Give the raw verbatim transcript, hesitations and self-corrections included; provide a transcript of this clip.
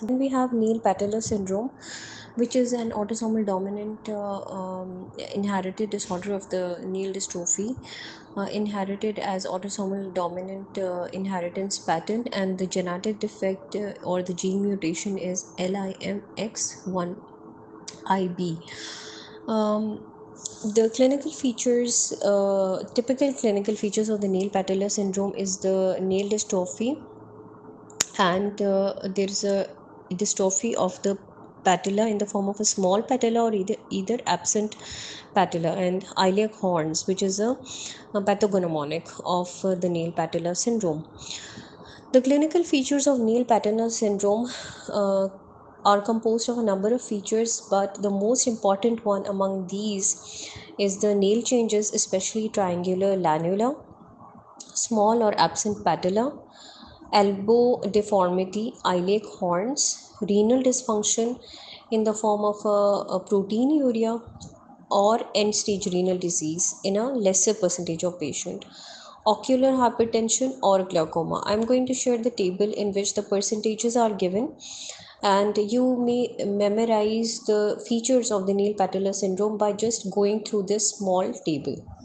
Then we have Neal-Patellar syndrome, which is an autosomal dominant uh, um, inherited disorder of the Neal dystrophy, uh, inherited as autosomal dominant uh, inheritance pattern, and the genetic defect uh, or the gene mutation is L I M X one I B. Um, the clinical features, uh, typical clinical features of the Neal-Patellar syndrome is the nail dystrophy, and uh, there is a dystrophy of the patella in the form of a small patella or either either absent patella, and iliac horns, which is a, a pathognomonic of uh, the nail patella syndrome. The clinical features of nail patella syndrome uh, are composed of a number of features, but the most important one among these is the nail changes, especially triangular lanula, small or absent patella, elbow deformity, iliac horns, renal dysfunction in the form of a, a proteinuria, or end stage renal disease in a lesser percentage of patient, ocular hypertension or glaucoma. I'm going to share the table in which the percentages are given, and you may memorize the features of the Neal-Patellar syndrome by just going through this small table.